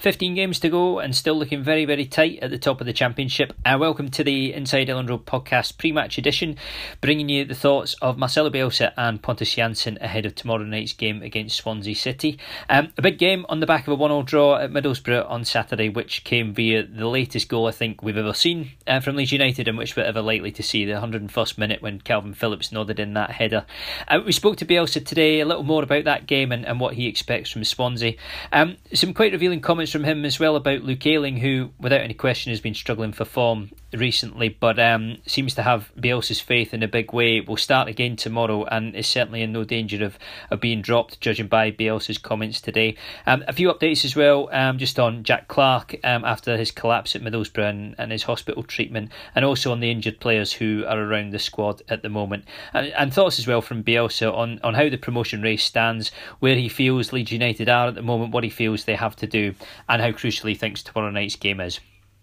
15 games to go and still looking very, very tight at the top of the Championship. Welcome to the Inside Elland Road podcast pre-match edition, bringing you the thoughts of Marcelo Bielsa and Pontus Jansson ahead of tomorrow night's game against Swansea City. A big game on the back of a 1-1 draw at Middlesbrough on Saturday, which came via the latest goal I think we've ever seen from Leeds United, and which we're ever likely to see, the 101st minute when Calvin Phillips nodded in that header. We spoke to Bielsa today a little more about that game and what he expects from Swansea. Some quite revealing comments from him as well about Luke Ayling, who without any question has been struggling for form recently, but seems to have Bielsa's faith in a big way. Will start again tomorrow and is certainly in no danger of being dropped, judging by Bielsa's comments today. A few updates as well, just on Jack Clarke after his collapse at Middlesbrough and his hospital treatment, and also on the injured players who are around the squad at the moment, and thoughts as well from Bielsa on how the promotion race stands, where he feels Leeds United are at the moment, what he feels they have to do, and how crucial he thinks tomorrow night's game is.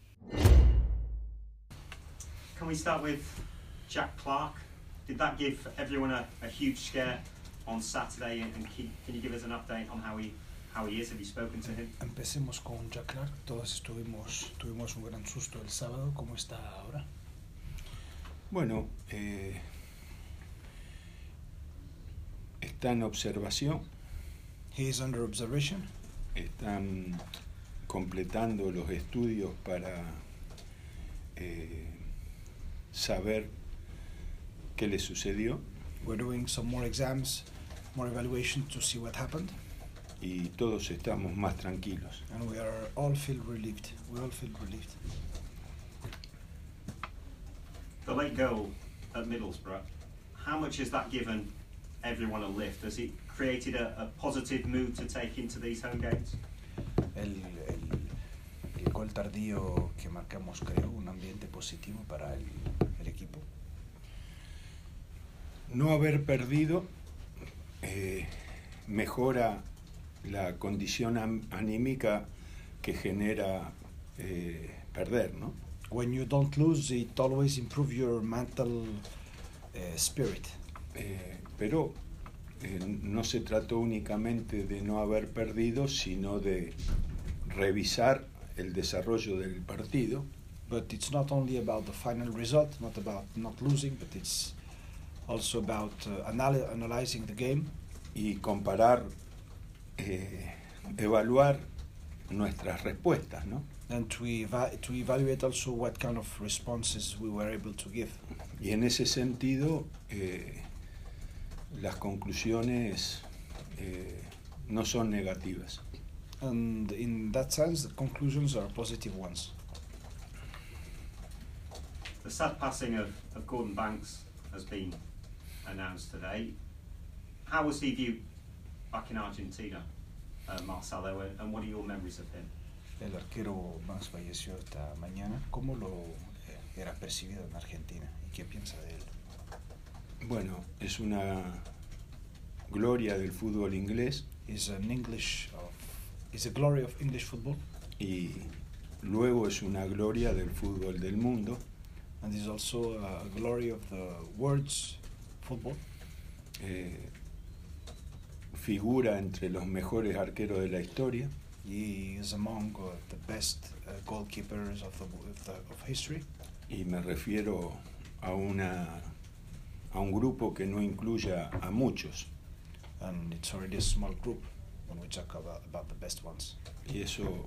Can we start with Jack Clarke? Did that give everyone a huge scare on Saturday? And can you give us an update on how he is? Have you spoken to him? Empecemos con Jack Clarke. Todos tuvimos un gran susto el sábado. ¿Cómo está ahora? Bueno, está en observación. He is under observation. Están completando los estudios para saber qué le sucedió. We're doing some more exams, more evaluation to see what happened. Y todos estamos más tranquilos. And we all feel relieved. The late goal at Middlesbrough, how much has that given everyone a lift? Has it created a positive mood to take into these home games? El gol tardío que marcamos creó un ambiente positivo para el equipo. No haber perdido mejora la condición anímica que genera perder, ¿no? When you don't lose, it always improves your mental spirit. Pero no se trató únicamente de no haber perdido, sino de revisar el desarrollo del partido. But it's not only about the final result, not about not losing, but it's also about analyzing the game. Y comparar, evaluar nuestras respuestas, ¿no? And to evaluate also what kind of responses we were able to give. Y en ese sentido, las conclusiones no son negativas. And in that sense, the conclusions are positive ones. The sad passing of Gordon Banks has been announced today. How was he viewed back in Argentina, Marcelo, and what are your memories of him? El arquero Banks falleció esta mañana. ¿Cómo lo era percibido en Argentina? ¿Y qué piensa de él? Bueno, es una gloria del fútbol inglés. Is a glory of English football. Y luego es una gloria del fútbol del mundo. And is also a glory of the world's football. Figura entre los mejores arqueros de la historia. He is among the best goalkeepers of history. Y me refiero a un grupo que no incluya a muchos. And it's already a small group when we talk about the best ones. Y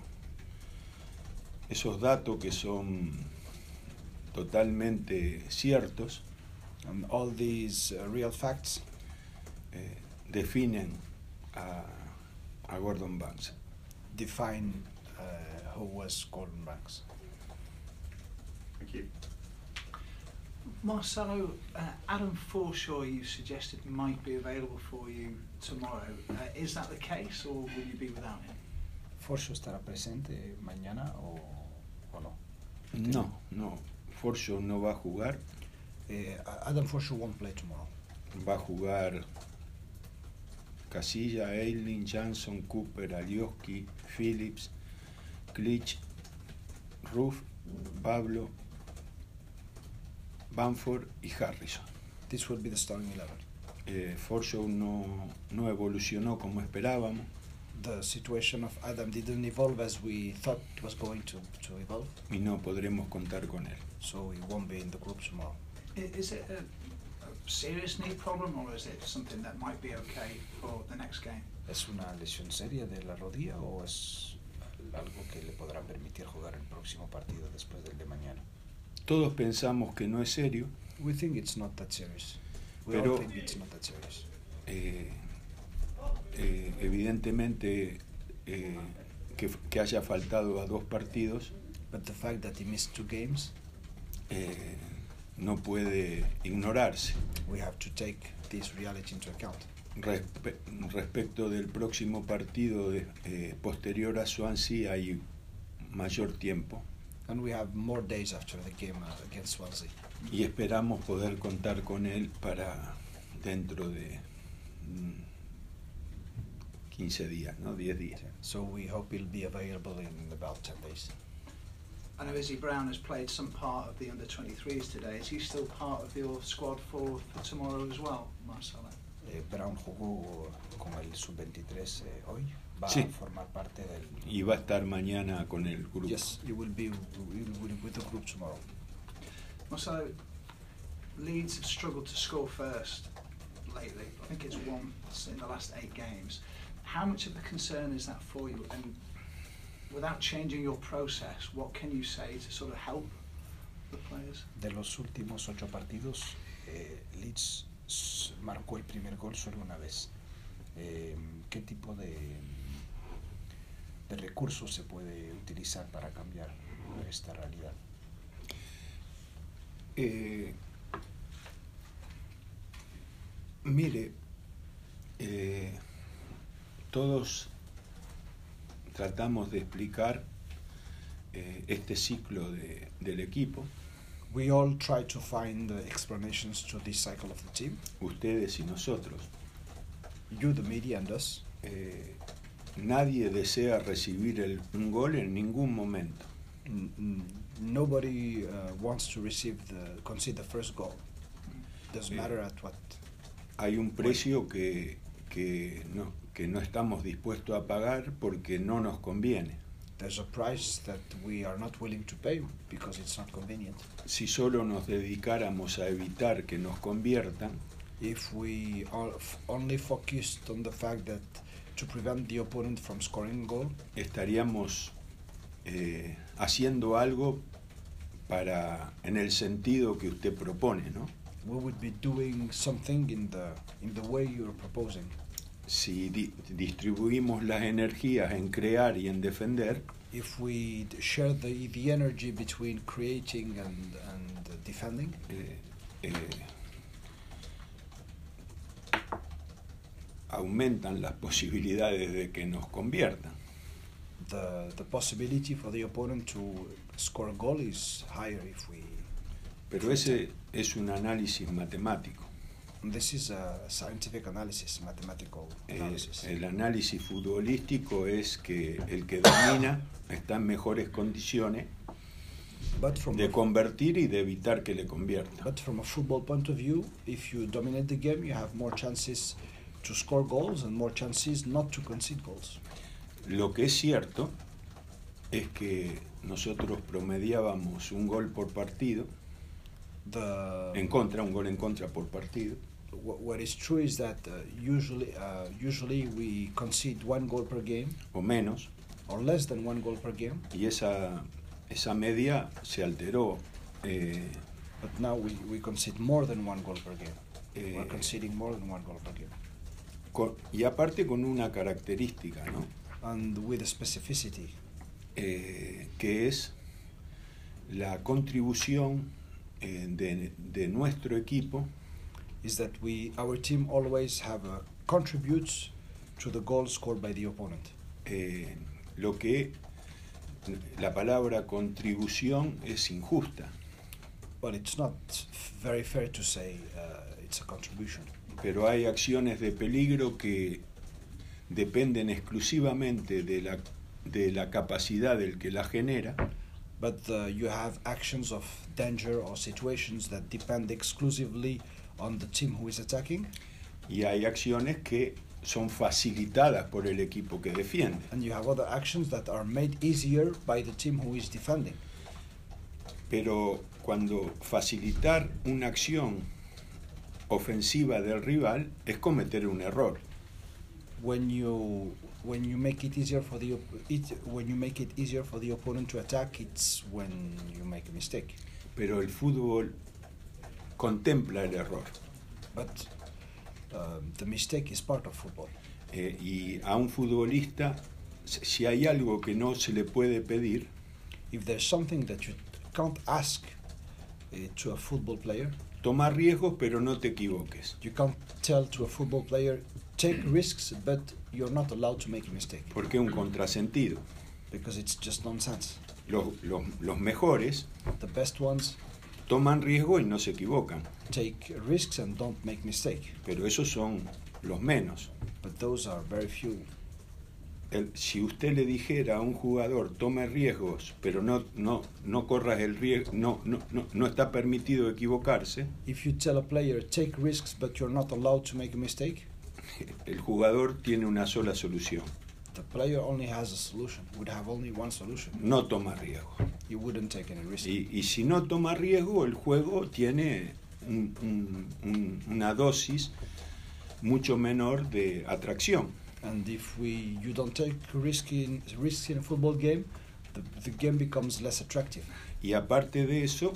esos datos que son totalmente ciertos, and all these real facts definen a Gordon Banks. Define who was Gordon Banks. Thank you. Marcelo, Adam Forshaw, you suggested might be available for you tomorrow. Is that the case, or will you be without him? ¿Forshaw estará presente mañana o no? No. Forshaw no va a jugar. Adam Forshaw won't play tomorrow. Va a jugar Casilla, Ayling, Jansson, Cooper, Alioski, Phillips, Clich, Ruff, Pablo, Bamford y Harrison. This will be the starting 11. Forshaw no evolucionó como esperábamos. The situation of Adam didn't evolve as we thought it was going to evolve, y no podremos contar con él. so he won't be in the group tomorrow. Is it a serious knee problem, or is it something that might be okay for the next game? ¿Es una lesión seria de la rodilla o es algo que le podrá permitir jugar el próximo partido después del de mañana? Todos pensamos que no es serio, We think it's not that serious. We Pero- all think it's not that serious. evidentemente que haya faltado a 2 partidos But the fact that he missed 2 games, no puede ignorarse. we have to take this reality into account. Respecto del próximo partido posterior a Swansea hay mayor tiempo And we have more days after the game against Swansea. y esperamos poder contar con él para dentro de 15 días, ¿no? 10 días. So we hope he'll be available in about 10 days. I know Izzy Brown has played some part of the under-23s today. Is he still part of your squad for tomorrow as well, Marcelo? Brown jugó con el sub-23 hoy. Va Sí. a formar parte del... Y va a estar mañana con el grupo. Yes, he will be with the group tomorrow. Marcelo, Leeds have struggled to score first lately. I think it's once in the last 8 games. How much of a concern is that for you? And without changing your process, what can you say to sort of help the players? De los últimos 8 partidos, Leeds marcó el primer gol solo una vez. ¿Qué tipo de recursos se puede utilizar para cambiar esta realidad? Mire, todos tratamos de explicar este ciclo del equipo, We all try to find explanations to this cycle of the team. ustedes y nosotros. You, the media, and us. Nadie desea recibir un gol en ningún momento. Nobody wants to concede the first goal. Doesn't matter at what. Hay un precio que no estamos dispuestos a pagar porque no nos conviene. There's a price that we are not willing to pay because it's not convenient. Si solo nos dedicáramos a evitar que nos conviertan, If we only focused on the fact that to prevent the opponent from scoring a goal, estaríamos haciendo algo en el sentido que usted propone, ¿no? we would be doing something in the way you're proposing. Si distribuimos las energías en crear y en defender, If we share the energy between creating and defending, aumentan las posibilidades de que nos conviertan. the possibility for the opponent to score a goal is higher if we... Pero ese es un análisis matemático. This is a scientific analysis, mathematical analysis. El análisis futbolístico es que el que domina está en mejores condiciones But from de convertir y de evitar que le convierta. But from a football point of view, if you dominate the game, you have more chances to score goals and more chances not to concede goals. Lo que es cierto es que nosotros promediábamos un gol por partido, un gol en contra por partido. What is true is that usually we concede 1 goal per game O menos, or less than 1 goal per game. y esa media se alteró. But now we concede more than 1 goal per game. We're conceding more than 1 goal per game. Y aparte con una característica, ¿no? And with a specificity, que es la contribución de nuestro equipo is that our team always contributes to the goals scored by the opponent. Lo que la palabra contribución es injusta, But it's not very fair to say it's a contribution. pero hay acciones de peligro que dependen exclusivamente de la capacidad del que la genera, But you have actions of danger or situations that depend exclusively on the team who is attacking. y hay acciones que son facilitadas por el equipo que defiende. And you have other actions that are made easier by the team who is defending. Pero cuando facilitar una acción ofensiva del rival es cometer un error. When you make it easier for the opponent to attack, it's when you make a mistake. Pero el fútbol contempla el error. But the mistake is part of football. Y a un futbolista, si hay algo que no se le puede pedir, If there's something that you can't ask to a football player, toma riesgos pero no te equivoques. you can't tell to a football player, take risks, but you're not allowed to make a mistake, Porque es un contrasentido. because it's just nonsense. Los mejores The best ones toman riesgos y no se equivocan, take risks and don't make mistake, pero esos son los menos. but those are very few. Si usted le dijera a un jugador tome riesgos, pero no corras el riesgo, no está permitido equivocarse, If you tell a player, take risks, but you're not allowed to make a mistake, el jugador tiene una sola solución: the player only has a solution, would have only one solution. no toma riesgo. You wouldn't take any risk. Y si no toma riesgo, el juego tiene una dosis mucho menor de atracción. And if you don't take risks in a football game, the game becomes less attractive. Y aparte de eso,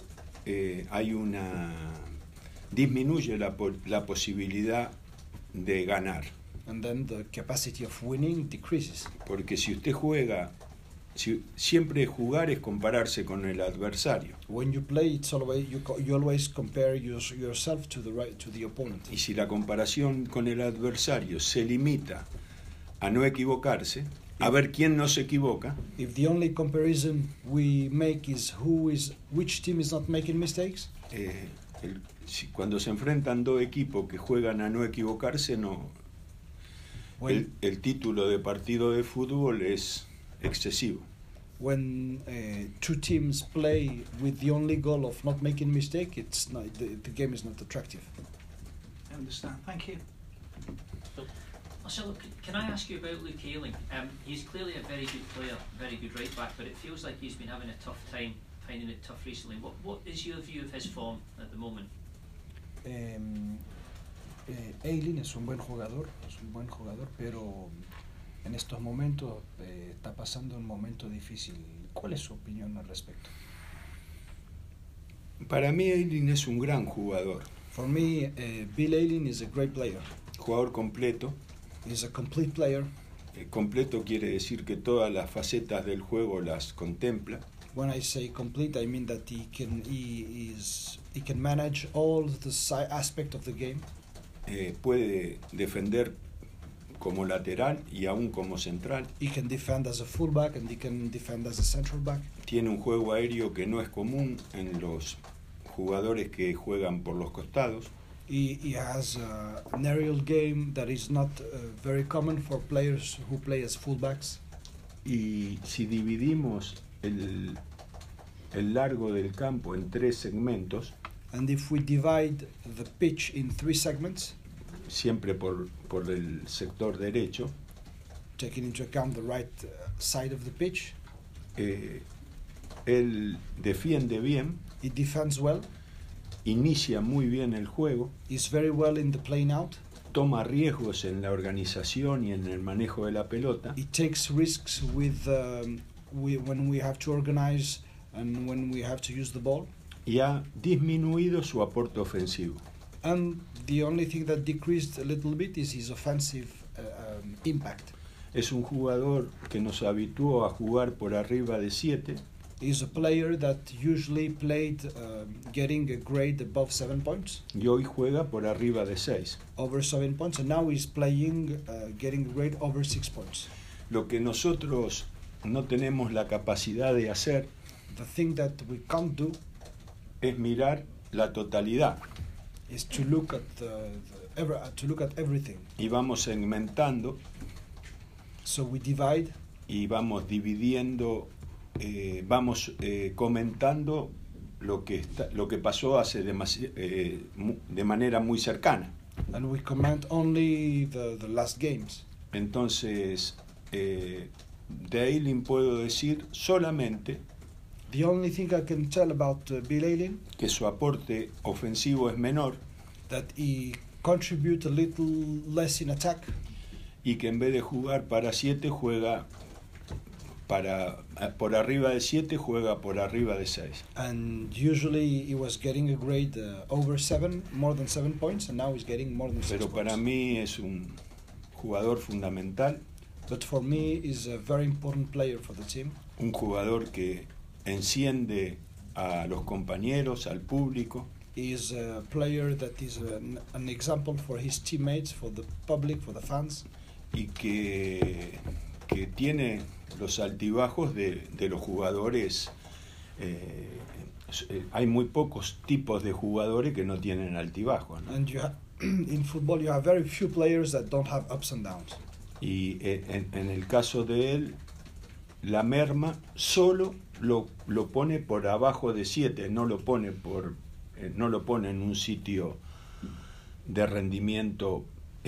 disminuye la posibilidad de ganar. And then the capacity of winning decreases. Porque si usted juega, siempre jugar es compararse con el adversario. When you play, it's always you always compare yourself to the opponent. Y si la comparación con el adversario se limita a no equivocarse, a ver quién no se equivoca, If the only comparison we make is which team is not making mistakes, cuando se enfrentan dos equipos que juegan a no equivocarse, el título de partido de fútbol es excesivo. when two teams play with the only goal of not making mistake, it's not the game is not attractive. I understand. Thank you. Marcelo, can I ask you about Luke Ayling? He's clearly a very good player, very good right back, but it feels like he's been having a tough time, finding it tough recently. What is your view of his form at the moment? Ayling es un buen jugador, pero en estos momentos está pasando un momento difícil. ¿Cuál es su opinión al respecto? Para mí Ayling es un gran jugador, For me, Bill Ayling is a great player. jugador completo. He's a complete player. Completo quiere decir que todas las facetas del juego las contempla. When I say complete, I mean that he can manage all the aspect of the game. Puede defender como lateral y aún como central. He can defend as a fullback and he can defend as a central back. Tiene un juego aéreo que no es común en los jugadores que juegan por los costados. He has an aerial game that is not very common for players who play as fullbacks. Y si dividimos el largo del campo en 3 segmentos, And if we divide the pitch in 3 segments, siempre por el sector derecho, taking into account the right side of the pitch, él defiende bien, he defends well, inicia muy bien el juego, is very well in the playing out, toma riesgos en la organización y en el manejo de la pelota, he takes risks when we have to organize and when we have to use the ball. y ha disminuido su aporte ofensivo. And the only thing that decreased a little bit is his offensive impact. Es un jugador que nos habituó a jugar por arriba de 7, He's a player that usually played getting a grade above 7 points, y hoy juega por arriba de 6. over 7 points, and now he's playing getting a grade over 6 points. Lo que nosotros no tenemos la capacidad de hacer The thing that we can't do es mirar la totalidad, is to look at everything. y vamos segmentando So we divide y vamos dividiendo, vamos comentando lo que pasó hace de manera muy cercana. And we comment only the last games. Entonces, de Ayling puedo decir solamente The only thing I can tell about Bill Ayling, que su aporte ofensivo es menor that he contribute a little less in attack, y que en vez de jugar para 7 juega por arriba de 7, juega por arriba de 6. and usually he was getting a grade over 7, more than 7 points, and now he's getting more than 6 Pero para points. mí es un jugador fundamental, But for me, he's a very important player for the team. un jugador que enciende a los compañeros, al público, He is a player that is an example for his teammates, for the public, for the fans, y que tiene los altibajos de los jugadores. Hay muy pocos tipos de jugadores que no tienen altibajos, ¿no? and in football you have very few players that don't have ups and downs. Y en el caso de él, la merma solo lo pone por abajo de 7, no lo pone en un sitio de rendimiento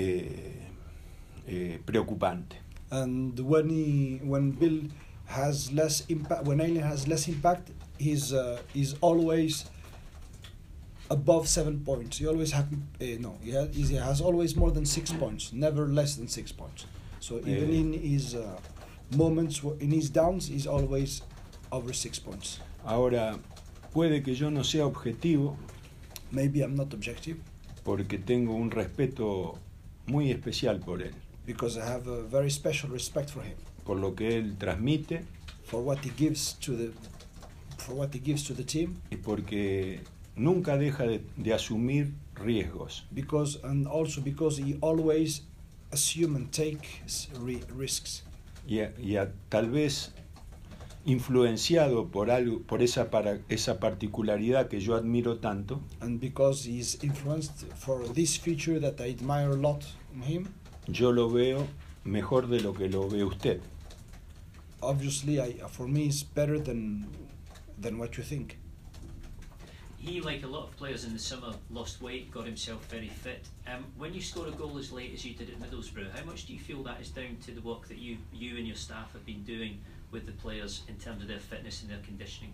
preocupante. And when Bill has less impact, when Ayling has less impact, he's always above 7 points. He always he has always more than 6 points, never less than 6 points. So even in his moments, in his downs, he's always over 6 points. Ahora, puede que yo no sea objetivo Maybe I'm not objective porque tengo un respeto muy especial por él, because I have a very special respect for him, por lo que él transmite for what he gives to the team, y porque nunca deja de asumir riesgos. and also because he always assume and take risks. Tal vez influenciado por esa particularidad que yo admiro tanto, And because he's influenced for this feature that I admire a lot in him, yo lo veo mejor de lo que lo ve usted. obviously for me it's better than what you think. He, like a lot of players in the summer, lost weight, got himself very fit. When you score a goal as late as you did at Middlesbrough, how much do you feel that is down to the work that you and your staff have been doing with the players in terms of their fitness and their conditioning?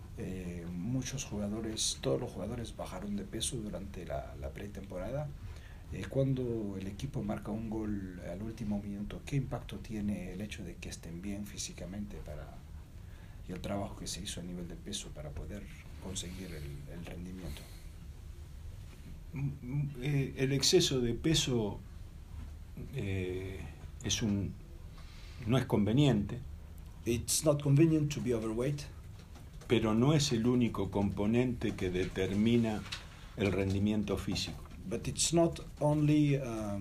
Todos los jugadores bajaron de peso durante la pretemporada. Cuando el equipo marca un gol al último minuto, ¿qué impacto tiene el hecho de que estén bien físicamente y el trabajo que se hizo a nivel de peso para poder conseguir el rendimiento? El exceso de peso no es conveniente, It's not convenient to be overweight, pero no es el único componente que determina el rendimiento físico. but it's not only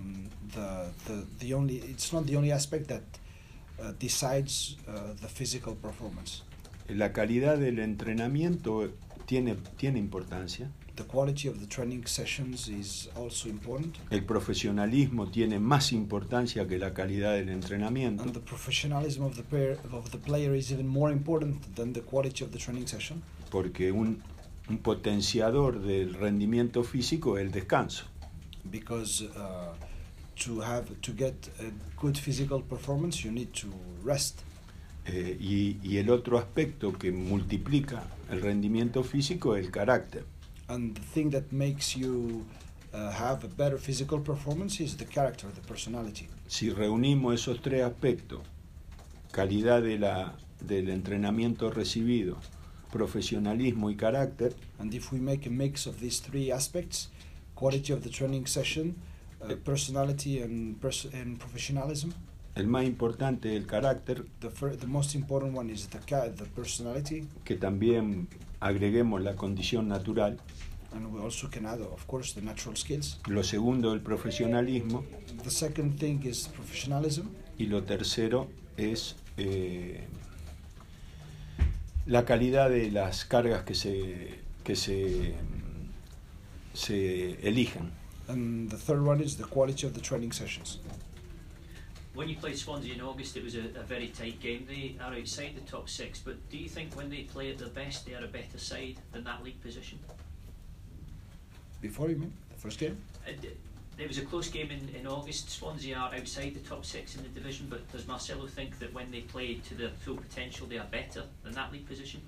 it's not the only aspect that decides the physical performance. La calidad del entrenamiento tiene importancia. The quality of the training sessions is also important, El profesionalismo tiene más importancia que la calidad del and entrenamiento, the professionalism of the player is even more important than the quality of the training session, porque un potenciador del rendimiento físico es el descanso. because to get a good physical performance you need to rest. Y el otro aspecto que multiplica el rendimiento físico es el carácter. And the thing that makes you have a better physical performance is the character, the personality. Si reunimos esos tres aspectos, calidad del entrenamiento recibido, profesionalismo y carácter, And if we make a mix of these three aspects, quality of the training session, personality and professionalism, el más importante es el carácter, the most important one is the personality, que también agreguemos la condición natural. and we also can add, of course, the natural skills. Lo segundo, el profesionalismo. The second thing is professionalism, Y lo tercero es la calidad de las cargas que se elijan. and the third one is the quality of the training sessions. When you played Swansea in August, it was a very tight game. They are outside the top six, but do you think when they play at their best, they are a better side than that league position? Before, you mean the first game? There was a close game in August. Swansea are outside the top six in the division, but does Marcelo think that when they play to their full potential they are better than that league position?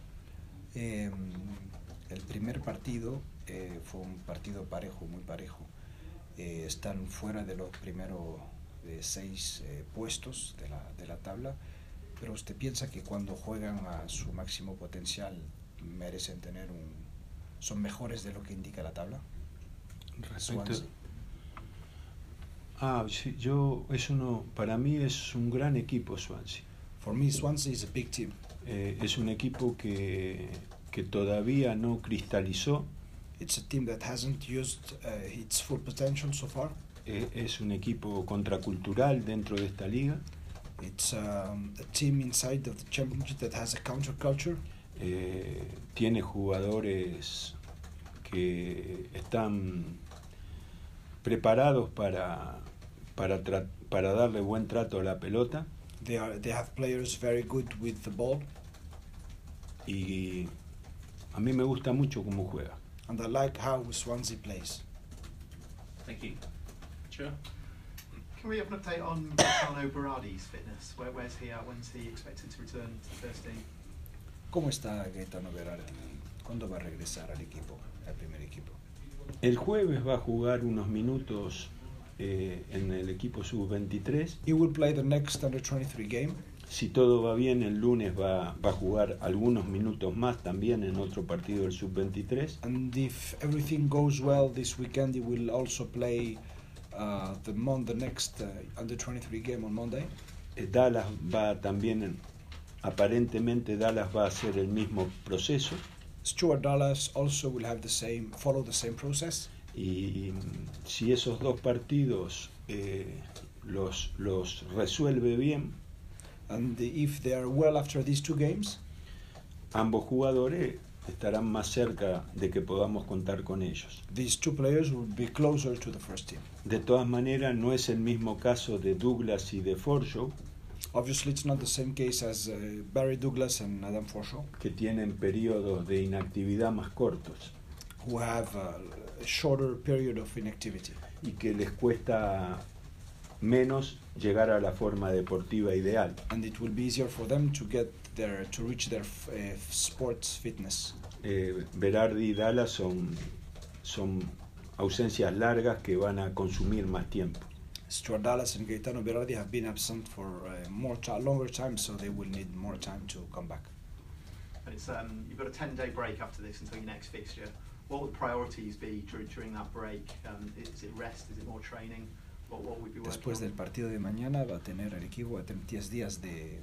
El primer partido fue un partido parejo, muy parejo. Están fuera de los primeros 6 puestos de la tabla, pero usted piensa que cuando juegan a su máximo potencial merecen tener son mejores de lo que indica la tabla. Respecto, sí, para mí es un gran equipo Swansea. For me, Swansea is a big team. Es un equipo que todavía no cristalizó. It's a team that hasn't used its full potential so far. Es un equipo contracultural dentro de esta liga. It's a team inside of the championship that has a counterculture. Tiene jugadores que están preparados para darle buen trato a la pelota. They have players very good with the ball. Y a mí me gusta mucho cómo juega. And I like how Swansea plays. Thank you. Sure. Can we have an update on Gaetano Berardi's fitness? Where's he at? When's he expected to return to the first team? ¿Cómo está Gaetano Berardi? ¿Cuándo va a regresar al primer equipo? El jueves va a jugar unos minutos en el equipo sub-23. He will play the next under-23 game. Si todo va bien, el lunes va a jugar algunos minutos más también en otro partido del sub-23. And if everything goes well this weekend, he will also play the next under-23 game on Monday. Dallas va también, aparentemente Dallas va a hacer el mismo proceso. Stuart Dallas also will have follow the same process. Y si esos dos partidos los resuelve bien, and if they are well after these 2 games, ambos jugadores estarán más cerca de que podamos contar con ellos. These 2 players will be closer to the first team. De todas maneras, no es el mismo caso de Douglas y de Forshaw. Obviously, it's not the same case as Barry Douglas and Adam Forshaw, que tienen periodos de inactividad más cortos. Who have a shorter period of inactivity. Y que les cuesta menos llegar a la forma deportiva ideal. And it will be easier for them to reach their sports fitness. Berardi y Dallas son ausencias largas que van a consumir más tiempo. Stuart Dallas and Gaetano Berardi have been absent for longer time, so they will need more time to come back. And it's you've got a 10-day break after this until your next fixture. What would the priorities be during that break? Is it rest? Is it more training? What would we be working Después del partido de mañana va a tener el equipo 10 días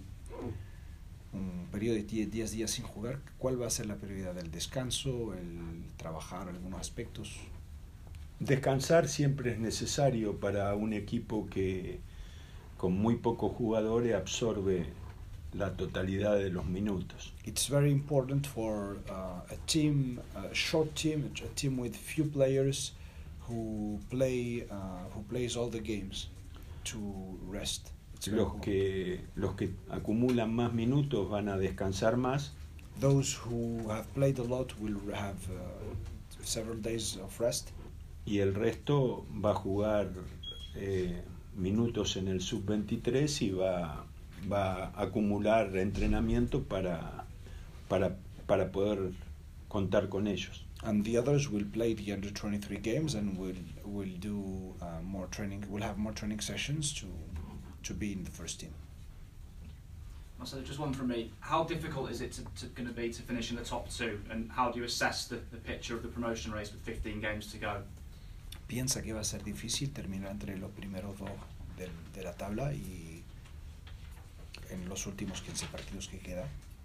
un periodo de 10 días sin jugar. ¿Cuál va a ser la prioridad? ¿El descanso? ¿El trabajar algunos aspectos? Descansar siempre es necesario para un equipo que con muy pocos jugadores absorbe la totalidad de los minutos. It's very important for a short team, a team with few players who plays all the games to rest. Los que acumulan más minutos van a descansar más. Those who have played a lot will have several days of rest. Y el resto va a jugar minutos en el sub-23 y va a acumular entrenamiento para poder contar con ellos. And the others will play the under-23 games and will do more training. Will have more training sessions to be in the first team. So just one from me. How difficult is it going to be to finish in the top 2, and how do you assess the picture of the promotion race with 15 games to go? Piensa que va a ser difícil terminar entre los primeros 2 de la tabla y en los últimos 15 partidos que quedan.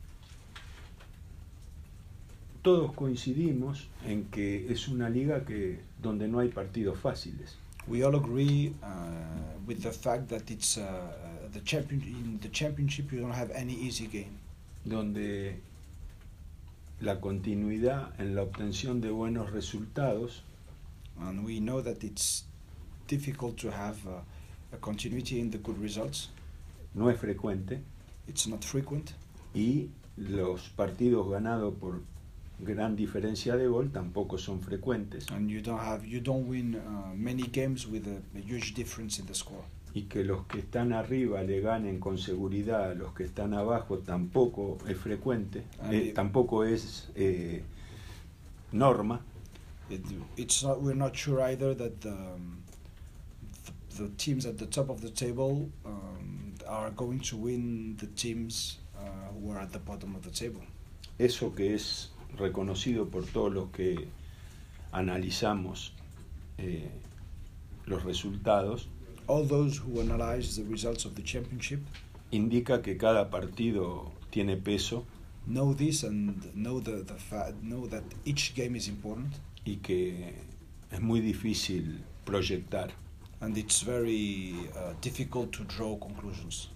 Todos coincidimos en que es una liga donde no hay partidos fáciles. We all agree with the fact that it's in the championship you don't have any easy game. Donde la continuidad en la obtención de buenos resultados, and we know that it's difficult to have a continuity in the good results. No es frecuente. It's not frequent. Y los partidos ganados gran diferencia de gol tampoco son frecuentes. And you don't win many games with a huge difference in the score. Y que los que están arriba le ganen con seguridad a los que están abajo tampoco es frecuente, tampoco es norma. We're not sure either that the teams at the top of the table are going to win the teams who are at the bottom of the table. Eso que es reconocido por todos los que analizamos los resultados, all those who analyze the results of the championship indica que cada partido tiene peso, know this and know know that each game is important, y que es muy difícil proyectar. And it's very difficult to draw conclusions.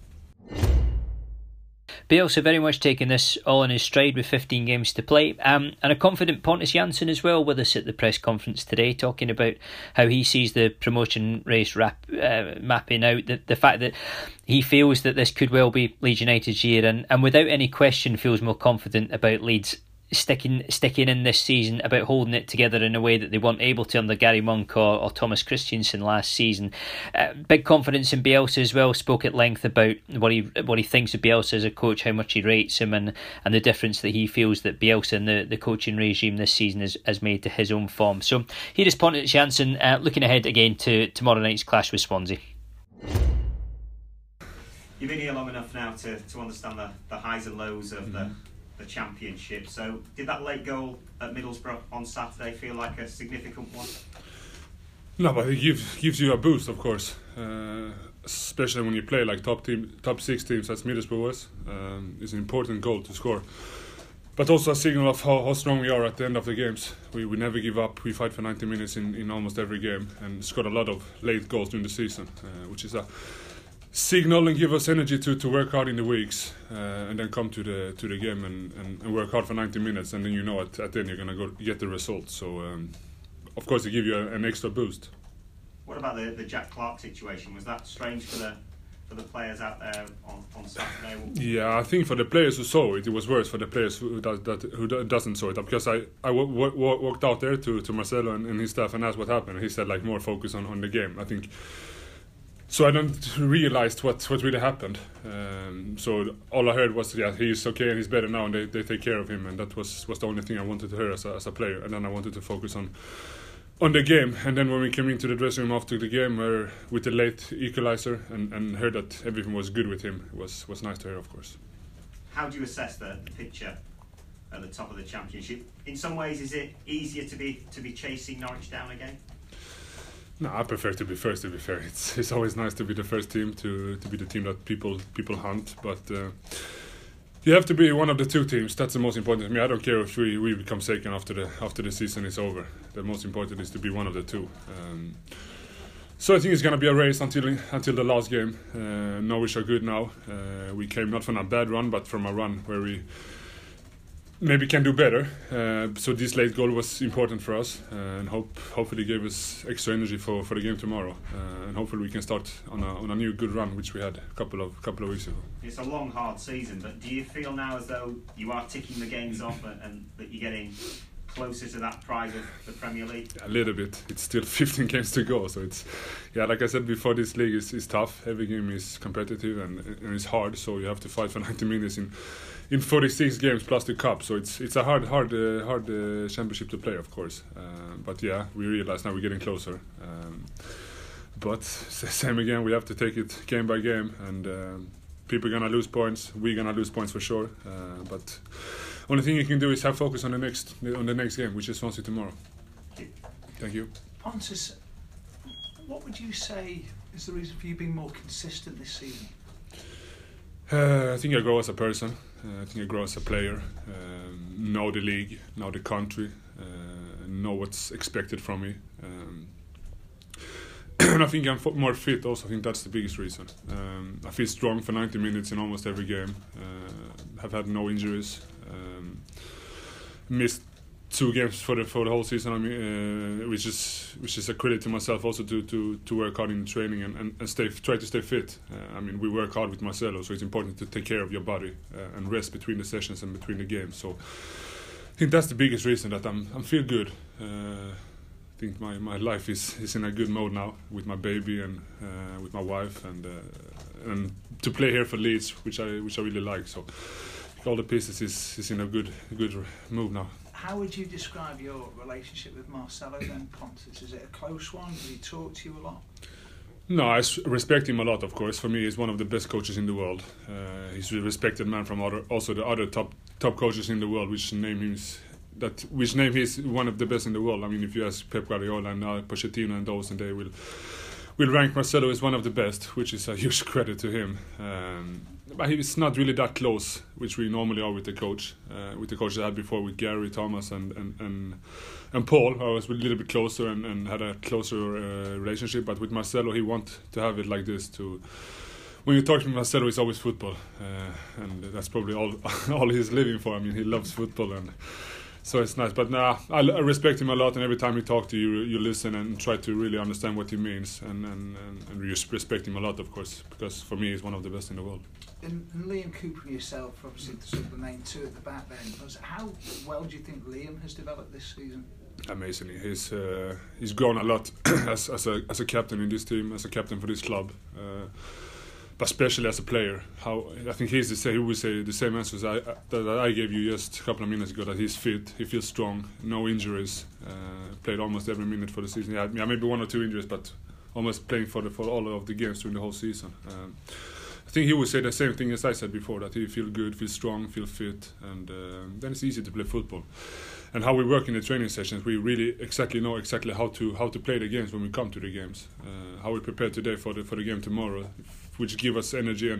Bielsa very much taking this all in his stride with 15 games to play, and a confident Pontus Jansson as well with us at the press conference today, talking about how he sees the promotion race mapping out, the fact that he feels that this could well be Leeds United's year, and without any question feels more confident about Leeds sticking in this season, about holding it together in a way that they weren't able to under Gary Monk or Thomas Christiansen last season. Big confidence in Bielsa as well. Spoke at length about what he thinks of Bielsa as a coach, how much he rates him, and the difference that he feels that Bielsa and the coaching regime this season has made to his own form. So here is Pontus Jansson looking ahead again to tomorrow night's clash with Swansea. You've been here long enough now to understand the highs and lows of the Championship. So did that late goal at Middlesbrough on Saturday feel like a significant one? No, but it gives you a boost, of course, especially when you play like top 6 teams as Middlesbrough was. It's an important goal to score, but also a signal of how strong we are at the end of the games. We never give up. We fight for 90 minutes in almost every game, and scored a lot of late goals during the season, which is a signal and give us energy to work hard in the weeks, and then come to the game and work hard for 90 minutes, and then you know at the end you're going to go get the result. So of course it gives you an extra boost. What about the Jack Clark situation? Was that strange for the players out there on Saturday? Yeah, I think for the players who saw it was worse for the players who doesn't saw it, because I walked out there to Marcelo and his staff and asked what happened, and he said like more focus on the game. I think so. I don't realize what really happened. So all I heard was he's okay and he's better now, and they take care of him, and that was the only thing I wanted to hear as a player. And then I wanted to focus on the game. And then when we came into the dressing room after the game, with the late equalizer, and heard that everything was good with him, it was nice to hear, of course. How do you assess the picture at the top of the Championship? In some ways, is it easier to be chasing Norwich down again? No, I prefer to be first, to be fair. It's always nice to be the first team, to be the team that people hunt, but you have to be one of the 2 teams. That's the most important to me. I don't care if we become second after the season is over. The most important is to be one of the 2. So I think it's going to be a race until the last game. Norwich are good now. We came not from a bad run, but from a run where we maybe can do better. So this late goal was important for us, and hopefully gave us extra energy for the game tomorrow. And hopefully we can start on a new good run, which we had a couple of weeks ago. It's a long, hard season, but do you feel now as though you are ticking the games off and that you're getting closer to that prize of the Premier League? A little bit. It's still 15 games to go, so it's like I said before, this league is tough. Every game is competitive and it's hard, so you have to fight for 90 minutes in 46 games plus the cup, so it's a hard championship to play, of course. But yeah, we realize now we're getting closer. But same again, we have to take it game by game, and people are gonna lose points. We're gonna lose points for sure. But only thing you can do is have focus on the next game, which is Swansea tomorrow. Thank you. Pontus, what would you say is the reason for you being more consistent this season? I think I grow as a person. I think I grow as a player. Know the league, know the country, know what's expected from me. And I think I'm more fit also. I think that's the biggest reason. I feel strong for 90 minutes in almost every game. Have had no injuries. Missed 2 games for the whole season. I mean, which is a credit to myself also to work hard in training and try to stay fit. I mean, we work hard with Marcelo, so it's important to take care of your body and rest between the sessions and between the games. So think that's the biggest reason that I'm feel good. I think my life is in a good mode now with my baby and with my wife and to play here for Leeds, which I really like. So all the pieces is in a good move now. How would you describe your relationship with Marcelo then, Pontus? Is it a close one? Does he talk to you a lot? No, I respect him a lot, of course. For me, he's one of the best coaches in the world. He's a respected man from also the other top coaches in the world, which name he's one of the best in the world. I mean, if you ask Pep Guardiola and Pochettino and those, and they will rank Marcelo as one of the best, which is a huge credit to him. But he's not really that close, which we normally are with the coach. With the coach I had before, with Gary, Thomas, and Paul, I was a little bit closer and had a closer relationship. But with Marcelo, he wants to have it like this. When you talk to Marcelo, it's always football, and that's probably all he's living for. I mean, he loves football, and so it's nice. But I respect him a lot, and every time we talk to you, you listen and try to really understand what he means, and you respect him a lot, of course, because for me, he's one of the best in the world. And Liam Cooper and yourself, obviously, sort of the main two at the back then. How well do you think Liam has developed this season? Amazingly, he's grown a lot as a captain in this team, as a captain for this club, but especially as a player. I think he would say the same answers that I gave you just a couple of minutes ago. That he's fit, he feels strong, no injuries, played almost every minute for the season. Yeah, maybe 1 or 2 injuries, but almost playing for all of the games during the whole season. I think he would say the same thing as I said before, that he feels good, feels strong, feels fit, and then it's easy to play football. And how we work in the training sessions, we really know exactly how to play the games when we come to the games. How we prepare today for the game tomorrow, which give us energy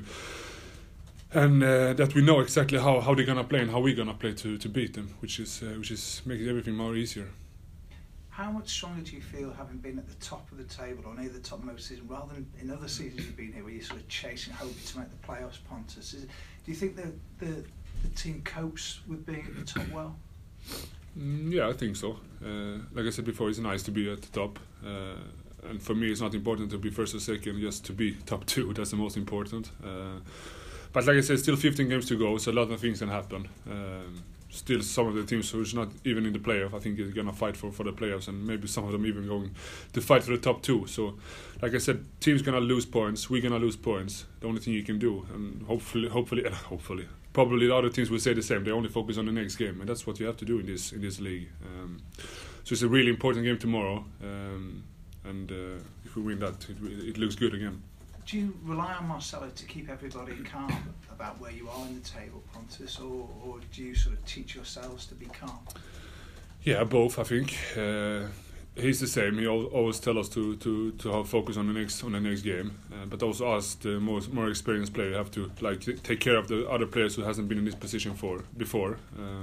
and that we know exactly how they're gonna play and how we're gonna play to beat them, which is making everything more easier. How much stronger do you feel having been at the top of the table or near the top most season, rather than in other seasons you've been here where you're sort of chasing, hoping to make the playoffs, Pontus? Do you think the team copes with being at the top well? Yeah, I think so. Like I said before, it's nice to be at the top. And for me, it's not important to be first or second, just to be top 2. That's the most important. But like I said, still 15 games to go, so a lot of things can happen. Still, some of the teams who's not even in the playoff, I think, is going to fight for the playoffs, and maybe some of them even going to fight for the top 2. So, like I said, teams going to lose points, we're going to lose points. The only thing you can do, and hopefully, probably the other teams will say the same. They only focus on the next game, and that's what you have to do in this league. So it's a really important game tomorrow, and if we win that, it looks good again. Do you rely on Marcelo to keep everybody calm about where you are in the table, Pontus, or do you sort of teach yourselves to be calm? Yeah, both, I think. He's the same. He always tells us to have focus on the next game, but also us, the more experienced player, have to take care of the other players who hasn't been in this position before.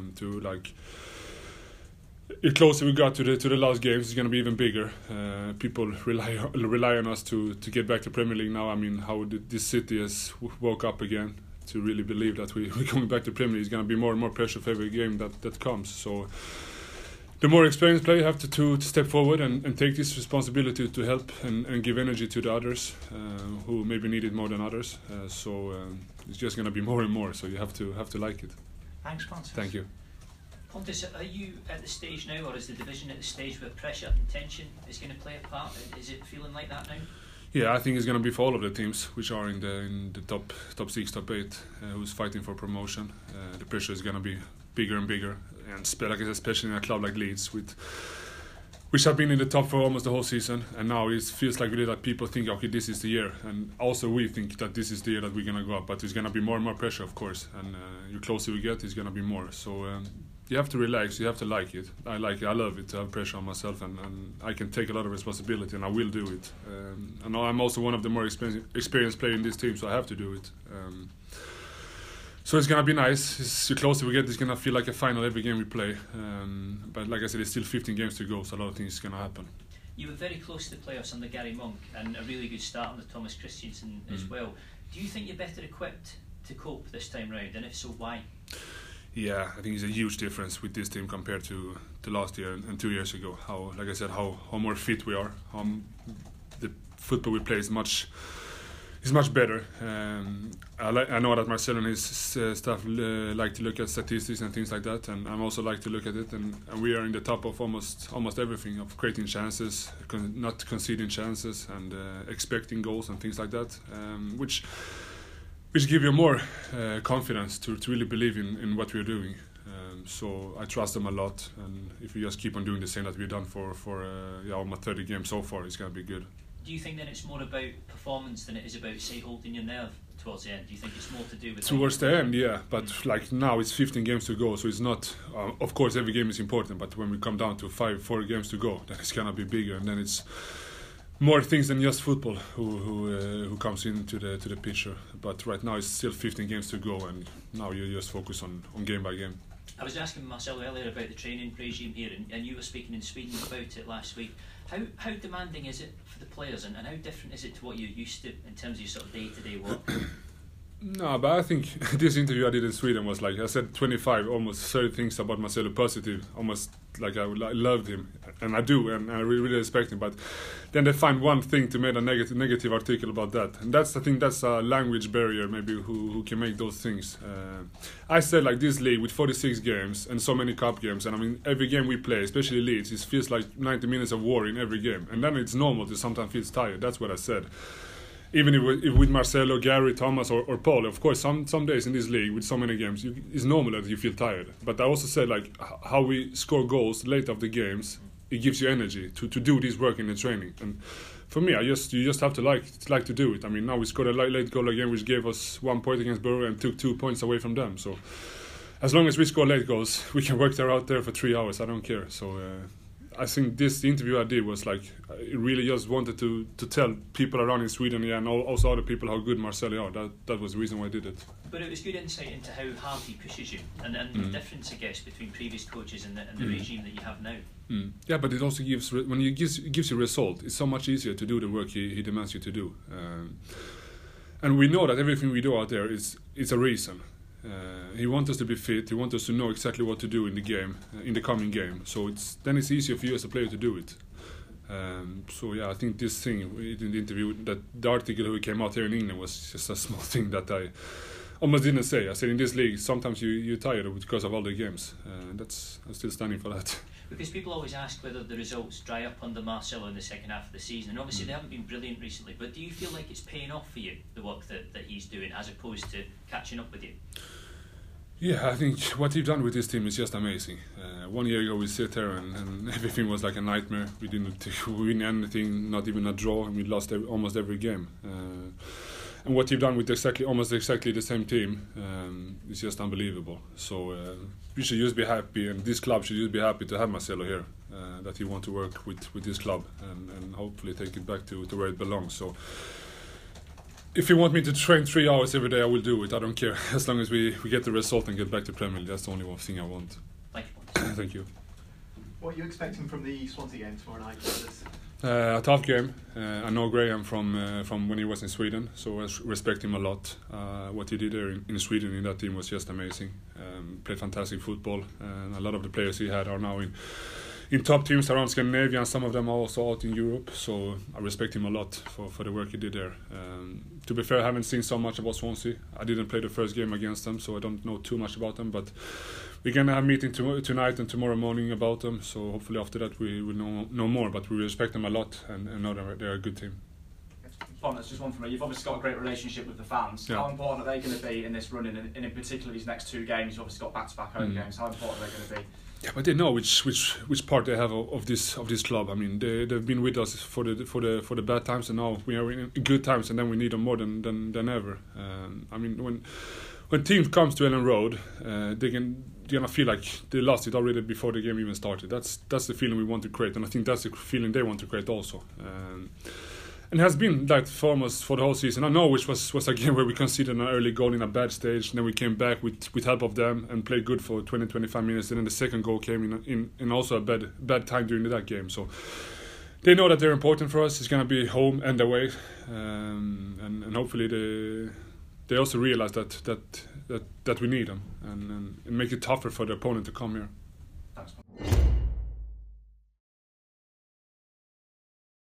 The closer we got to the last games, it's going to be even bigger. People rely on us to get back to Premier League now. I mean, how this city has woke up again to really believe that we're going back to Premier League. It's going to be more and more pressure for every game that comes. So the more experienced player have to step forward and take this responsibility to help and give energy to the others who maybe need it more than others. So it's just going to be more and more. So you have to like it. Thanks, Pontus. Thank you. Pontus, are you at the stage now, or is the division at the stage where pressure and tension is going to play a part? Is it feeling like that now? Yeah, I think it's going to be for all of the teams which are in the top 6, top 8, who's fighting for promotion. The pressure is going to be bigger and bigger, and like I said, especially in a club like Leeds, which have been in the top for almost the whole season, and now it feels like really that people think, okay, this is the year, and also we think that this is the year that we're going to go up, but there's going to be more and more pressure, of course, and the closer we get, it's going to be more. So you have to relax, you have to like it. I like it, I love it to have pressure on myself, and I can take a lot of responsibility, and I will do it. And I'm also one of the more experienced players in this team, so I have to do it. So it's going to be nice. The closer we get, it's going to feel like a final every game we play. But like I said, it's still 15 games to go, so a lot of things are going to happen. You were very close to the playoffs under Gary Monk, and a really good start under Thomas Christiansen as well. Do you think you're better equipped to cope this time round, and if so, why? Yeah, I think it's a huge difference with this team compared to last year and 2 years ago. How, like I said, how more fit we are. The football we play is much is much better. I know that Marcelo and his staff like to look at statistics and things like that, and I also like to look at it. And we are in the top of almost everything, of creating chances, not conceding chances, and expecting goals and things like that, which give you more confidence to really believe in what we're doing. So I trust them a lot, and if we just keep on doing the same that we've done for almost 30 games so far, it's going to be good. Do you think then it's more about performance than it is about, say, holding your nerve towards the end? Do you think it's more to do with towards the end? Yeah, but like now it's 15 games to go, so it's not. Of course, every game is important, but when we come down to 4 games to go, then it's gonna be bigger, and then it's more things than just football who comes into the picture. But right now it's still 15 games to go, and now you just focus on game by game. I was asking Marcelo earlier about the training regime here, and you were speaking in Sweden about it last week. How demanding is it for the players, and how different is it to what you're used to in terms of your sort of day-to-day work? No, but I think this interview I did in Sweden was like, I said 25, almost 30 things about Marcelo positive, almost like I loved him, and I do, and I really respect him, but then they find one thing to make a negative article about that, and I think that's a language barrier maybe who can make those things. I said like this league with 46 games and so many cup games, and I mean every game we play, especially Leeds, it feels like 90 minutes of war in every game, and then it's normal to sometimes feel tired. That's what I said. Even if with Marcelo, Gary, Thomas or Paul, of course some days in this league with so many games it's normal that you feel tired. But I also said like how we score goals late of the games, it gives you energy to do this work in the training. And for me, you just have to like to do it. I mean, now we scored a late goal again, which gave us 1 point against Borough and took 2 points away from them. So as long as we score late goals, we can work there out there for 3 hours. I don't care. So I think this interview I did was like, I really just wanted to tell people around in Sweden, and also other people how good Marcelo are. That was the reason why I did it. But it was good insight into how hard he pushes you, and the difference, I guess, between previous coaches and the regime that you have now. Yeah, but it also gives, when it gives you result, it's so much easier to do the work he demands you to do. And we know that everything we do out there is a reason. He wants us to be fit. He wants us to know exactly what to do in the game, in the coming game. So then it's easier for you as a player to do it. So yeah, I think this thing in the interview, that the article who came out here in England was just a small thing that I almost didn't say. I said in this league sometimes you're tired because of all the games. I'm still standing for that. Because people always ask whether the results dry up under Marcelo in the second half of the season, and obviously they haven't been brilliant recently, but do you feel like it's paying off for you, the work that he's doing, as opposed to catching up with you? Yeah, I think what he's done with this team is just amazing. 1 year ago we sit here and everything was like a nightmare. We didn't win anything, not even a draw, and we lost almost every game. And what you've done with almost exactly the same team is just unbelievable. So we should just be happy, and this club should just be happy to have Marcelo here, that he wants to work with this club and hopefully take it back to where it belongs. So if you want me to train 3 hours every day, I will do it. I don't care, as long as we get the result and get back to Premier League. That's the only one thing I want. Thank you. Thank you. What are you expecting from the Swansea game tomorrow night? A tough game. I know Graham from when he was in Sweden, so I respect him a lot. What he did there in Sweden in that team was just amazing. Played fantastic football, and a lot of the players he had are now in top teams around Scandinavia, and some of them are also out in Europe. So I respect him a lot for the work he did there. To be fair, I haven't seen so much about Swansea. I didn't play the first game against them, so I don't know too much about them. But we're gonna have a meeting tonight and tomorrow morning about them. So hopefully after that we will know more. But we respect them a lot and know that they're a good team. That's just one from me. You've obviously got a great relationship with the fans. Yeah. How important are they going to be in this run, and in particular these next 2 games? You've obviously got back-to-back home games. How important are they going to be? Yeah, but they know which part they have of this club. I mean, they've been with us for the bad times, and now we are in good times, and then we need them more than ever. I mean, when team comes to Ellen Road, they're gonna feel like they lost it already before the game even started. That's the feeling we want to create, and I think that's the feeling they want to create also. And it has been like for the whole season. I know which was a game where we conceded an early goal in a bad stage, and then we came back with help of them and played good for 20-25 minutes, and then the second goal came in also a bad time during that game. So they know that they're important for us. It's going to be home and away, and hopefully they also realize that we need them and make it tougher for the opponent to come here. Thanks.